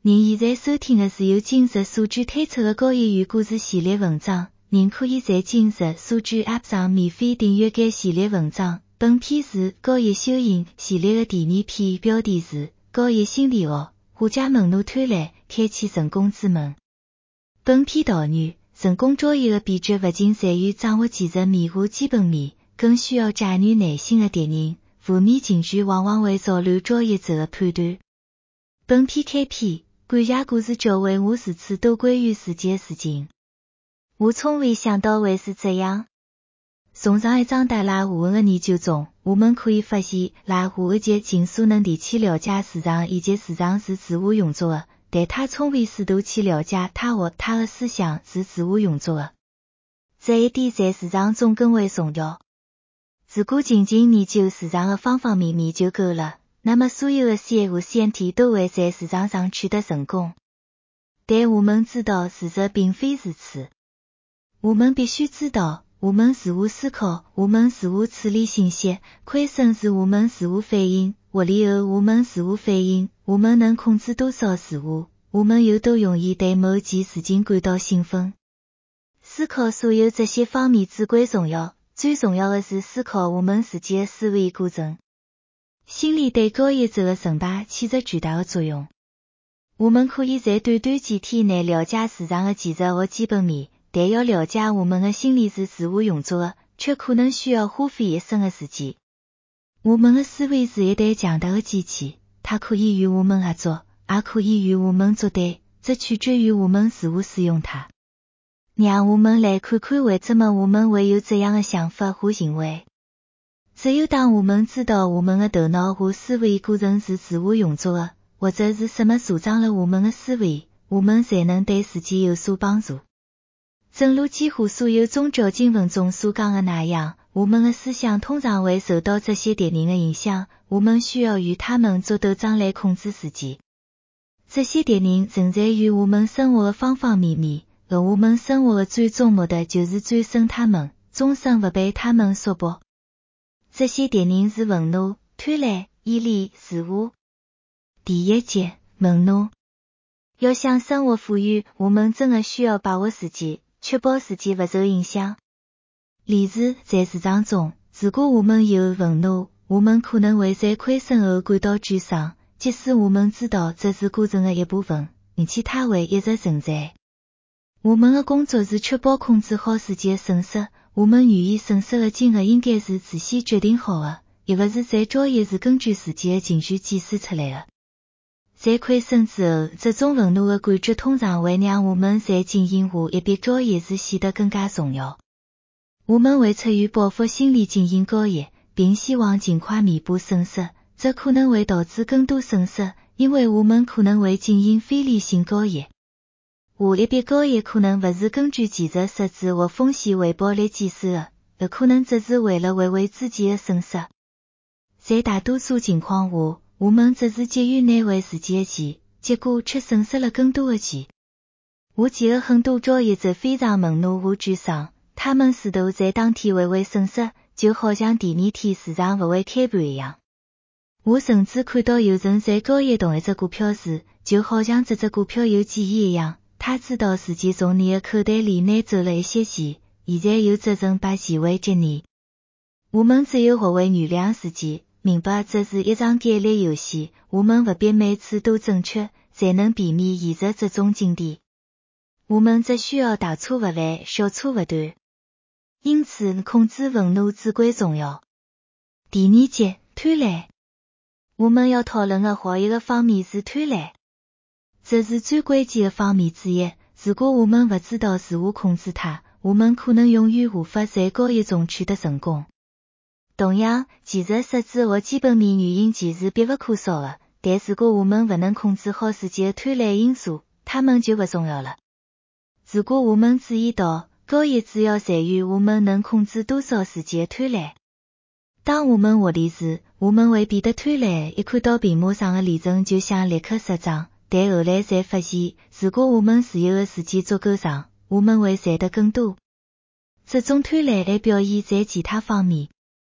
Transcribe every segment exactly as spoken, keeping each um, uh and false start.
您现在收听的是由今日所知推出的高业余故事系列文章，您可以在今日所知 App 上免费订阅该系列文章。本篇是高业修行系列的第二篇，标题是高业心理学，化解门路贪婪，开启成功之门。本篇导语：成功交易的秘诀不仅在于掌握技术面和基本面，更需要驾驭内心的敌人。负面情绪往往会扰乱交易者的判断。本篇开篇。感谢故事教会我如此多关于自己的事情。我从未想到会是这样。从上一章对老虎的研究中，我们可以发现，老虎的竭尽所能地去了解市场，以及市场是自我运作的，但他从未试图去了解他和他的思想是自我运作的。这一点在市场中更为重要。如果仅仅研究市场的方方面面就够了，那么所有的 C 和 C N T 都会在市场上取得成功。但我们知道事实并非如此。我们必须知道，我们如何思考，我们如何处理信息，亏损是我们如何反应，获利后我们如何反应，我们能控制多少事物，我们有多容易对某件事情感到兴奋。思考所有这些方面至关重要，最重要的是思考我们自己的思维过程。心理对交易者的成败起着巨大的作用。我们可以在短短几天内了解市场的技术和基本面，但要了解我们的心理是如何运作的，却可能需要花费一生的时间。我们的思维是一台强大的机器，它可以与我们合作，也可以与我们作对，这取决于我们如何使用它。让我们来看看为什么我们会有这样的想法和行为。只有当我们知道我们的头脑和思维过程是如何运作的，或者是什么助长了我们的思维，我们才能对自己有所帮助。正如几乎所有宗教经文中所讲的那样，我们的思想通常会受到这些敌人的影响，我们需要与他们作斗争来控制自己。这些敌人存在于我们生活的方方面面，而我们生活的最终目的就是战胜他们，终身不被他们束缚。这些敌人是愤怒、贪婪、毅力、自我。第一节，愤怒。要想生活富裕，我们真的需要把握时机，确保自己不受影响。例如，在市场中，如果我们有愤怒，我们可能会在亏损后感到沮丧，即使我们知道这是过程的一部分，而且它会一直存在。我们的工作是确保控制好自己的损失，我们愿意损失的金额应该是事先决定好的，而不是在交易时根据自己的情绪计算出来的。在亏损之后，这种愤怒的感觉通常会让我们在进行下一笔交易时显得更加重要。我们会出于报复心理进行交易，并希望尽快弥补损失，这可能会导致更多损失，因为我们可能会进行非理性交易。下一笔交易可能不是根据技术设置或风险回报来计算的，而可能只是为了维护自己的损失。在大多数情况下，我们只是急于拿回自己的钱，结果却损失了更多的钱。我记得很多交易者非常愤怒和沮丧，他们试图在当天挽回损失，就好像第二天市场不会开盘一样。我甚至看到有人在交易同一只股票时，就好像这只股票有记忆一样，他知道自己从你的口袋里拿走了一些钱，现在有责任把钱还给你。我们只有学会原谅自己，明白这是一场概率游戏，我们不必每次都正确，才能避免现实这种境地。我们只需要大错不犯，小错不断。因此，控制愤怒至关重要。第二节，贪婪。我们要讨论的下一个方面是贪婪。这是最关键的方面之一，如果我们不知道如何控制它，我们可能永远无法在交易中取得成功。同样，技术设置和基本面原因其实必不可少的，但如果我们不能控制好自己的贪婪因素，它们就不重要了。如果我们注意到，交易主要在于我们能控制多少自己的贪婪。当我们获利时，我们会变得贪婪，一看到屏幕上的利润就想立刻入账，但后来才发现，如果我们持有的时间足够长，我们会赚得更多。这种贪婪还表现在其他方面。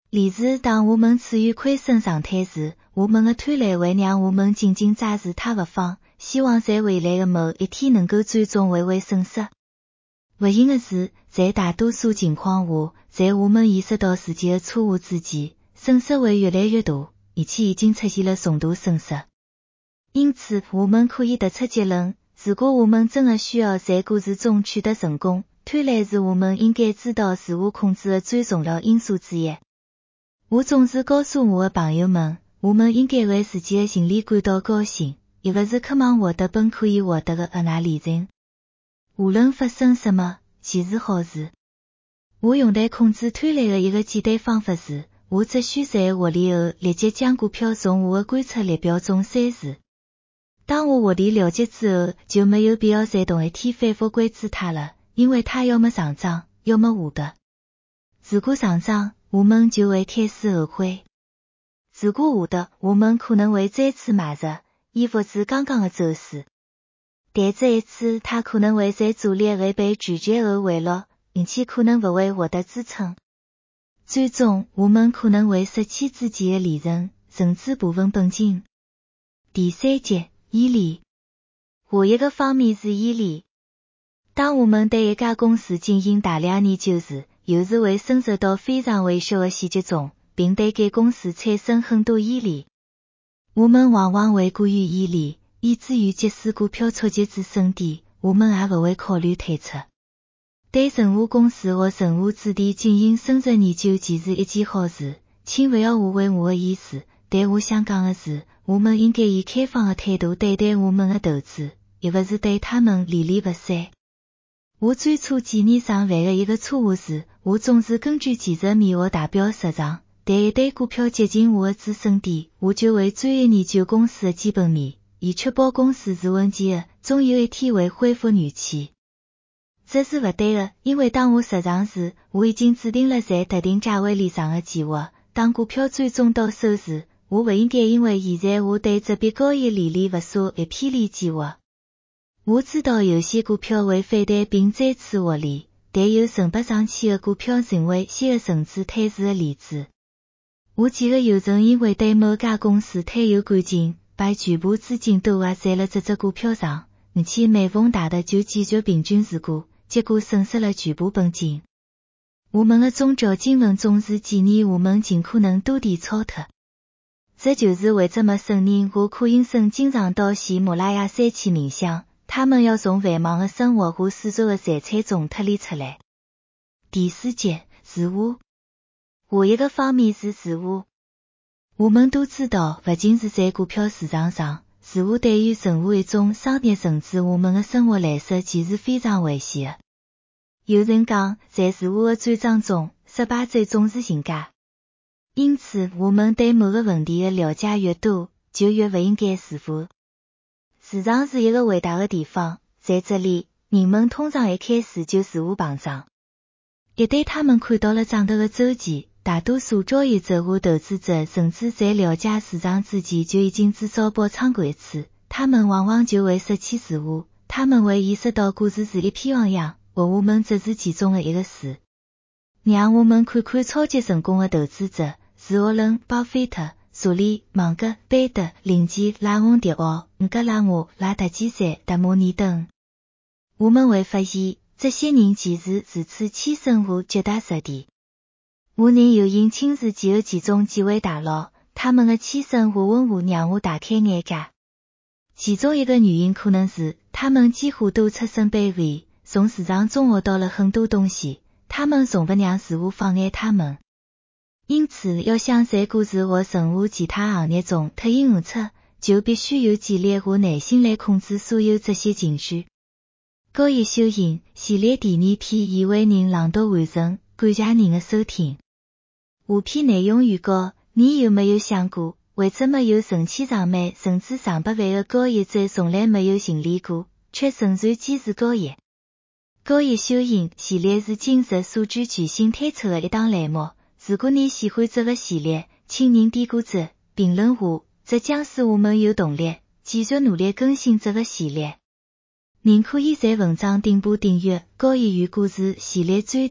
例如当我们处于亏损状态时，我们的团队会让我们紧紧抓住它不放，希望在未来的某一天能够最终微微损失。不幸的是，在大多数情况下，在我们意识到自己的错误之前，损失会越来越大，而且已经出现了重大损失。因此，我们可以得出结论，如果我们真的需要在故事中取得成功，团队是我们应该知道自我控制的最重要因素之一。我总是告诉我的朋友们，我们应该为自己的胜利感到高兴，而不是渴望获得本可以获得的额外利润。无论发生什么，既是好事。我用来控制团队的一个简单方法是，我只需在获利后立即将股票从我的观测列表中删除。当我获利了结之后，就没有必要在同一天反复关注它了，因为它要么上涨，要么下跌。如果上涨，我们就会开始后悔；如果下跌，我们可能会再次买入，以复制刚刚的走势。但这一次，它可能会在阻力位被拒绝后回落，并且可能不会获得支撑。最终，我们可能会失去自己的利润，甚至部分本金。第三节，依恋。下一个方面是依恋。当我们对一家公司进行大量研究时，有时会深入到非常微小的细节中，并对该公司产生很多依恋。我们往往会过于依恋，以至于即使股票触及至升点，我们也不会考虑退出。对任何公司或任何主题进行深入研究其实一件好事，请不要误会我的意思，但我想讲的是，我们应该以开放的态度对待我们的投资，而不是对他们恋恋不舍。我最初几年上犯的一个错误是，我总是根据技术面和大表入场，但一旦股票接近我的止损点，我就会专业研究公司的基本面，以确保公司是稳健的，总有一天会恢复元气。这是不对的，因为当我入场时，我已经制定了在特定价位里上的计划。当股票最终到手时，我不应该因为现在我对这笔交易利率不舍而偏离计划。我知道有些股票会反弹并再次获利，但有乘不上去的股票成为新的绳子退市的例子。我记得有人因为对某家公司太有感情，把全部资金都压在了这只股票上，而且每逢大跌就继续平均持股，结果损失了全部本金。我们的宗教经文总是建议我们尽可能多点超脱。这就是为什么圣人和柯因森经常到喜马拉雅山去冥想，他们要从繁忙的生活和世俗的财产中脱离出来。第四节，自我。下一个方面是自我。我们都知道，不仅是在股票市场上，自我对于任何一种商业甚至我们的生活来说其实非常危险的。有人讲，在自我的专章中，失败者总是赢家。因此，我们对某个问题的了解越多，就越不应该自负。市场是一个伟大的地方，在这里，人们通常一开始就自我膨胀。一旦他们看到了涨头的周期，大多数交易者和投资者甚至在了解市场之前就已经至少爆仓过一次，他们往往就会失去自我，他们会意识到股市是一片汪洋，而我们只是其中的一个事。让我们看看超级成功的投资者，是沃伦·巴菲特、查理·芒格、贝德、林奇、拉翁迪奥、伍格拉沃、拉特基塞、达摩尼等。我们会发现，这些人其实如此谦逊和脚踏实地。我能有幸亲自见过其中几位大佬，他们的谦逊和温和让我大开眼界。其中一个原因可能是，他们几乎都出身卑微，从市场中学到了很多东西，他们从不让事物妨碍他们。因此，要想在股市或任何其他行业中脱颖而出，就必须有纪律和耐心来控制所有这些情绪。交易修行系列第二篇已为您朗读完成，感谢您的收听。下篇内容预告：你有没有想过，为什么有成千上万甚至上百万的交易者从来没有盈利过，却仍然坚持交易？交易修行系列是今日数据巨星推出的一档栏目。如果你喜欢这个系列，请您点个赞、评论下，这将使我们有动力继续努力更新这个系列。您可以在文章顶部订阅《交易与故事》系列专题，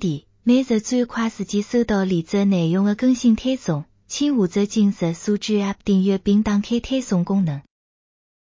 每日最快自己收到里则内容的更新推送，请勿在今日苏知 App 订阅并打开推送功能。